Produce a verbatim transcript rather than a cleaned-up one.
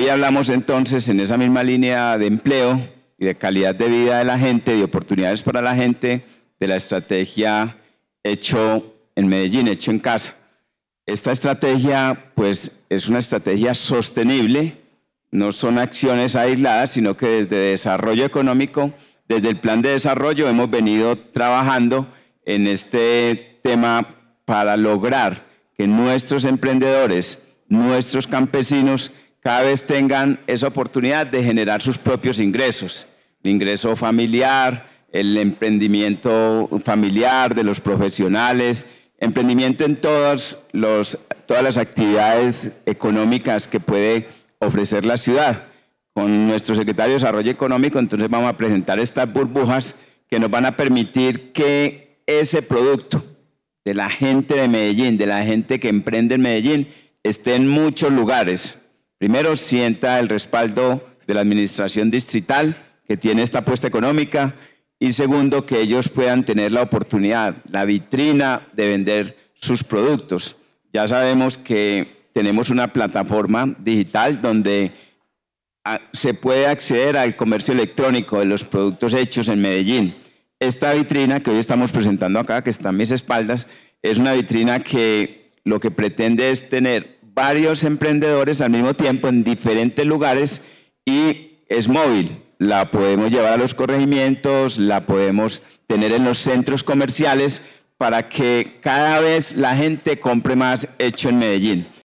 Ahí hablamos entonces en esa misma línea de empleo y de calidad de vida de la gente, de oportunidades para la gente, de la estrategia Hecho en Medellín, Hecho en Casa. Esta estrategia pues es una estrategia sostenible, no son acciones aisladas, sino que desde desarrollo económico, desde el plan de desarrollo hemos venido trabajando en este tema para lograr que nuestros emprendedores, nuestros campesinos cada vez tengan esa oportunidad de generar sus propios ingresos, el ingreso familiar, el emprendimiento familiar de los profesionales, emprendimiento en todos los, todas las actividades económicas que puede ofrecer la ciudad. Con nuestro secretario de Desarrollo Económico, entonces vamos a presentar estas burbujas que nos van a permitir que ese producto de la gente de Medellín, de la gente que emprende en Medellín, esté en muchos lugares. Primero, sienta el respaldo de la administración distrital que tiene esta apuesta económica y segundo, que ellos puedan tener la oportunidad, la vitrina de vender sus productos. Ya sabemos que tenemos una plataforma digital donde se puede acceder al comercio electrónico de los productos hechos en Medellín. Esta vitrina que hoy estamos presentando acá, que está a mis espaldas, es una vitrina que lo que pretende es tener varios emprendedores al mismo tiempo en diferentes lugares y es móvil. La podemos llevar a los corregimientos, la podemos tener en los centros comerciales para que cada vez la gente compre más hecho en Medellín.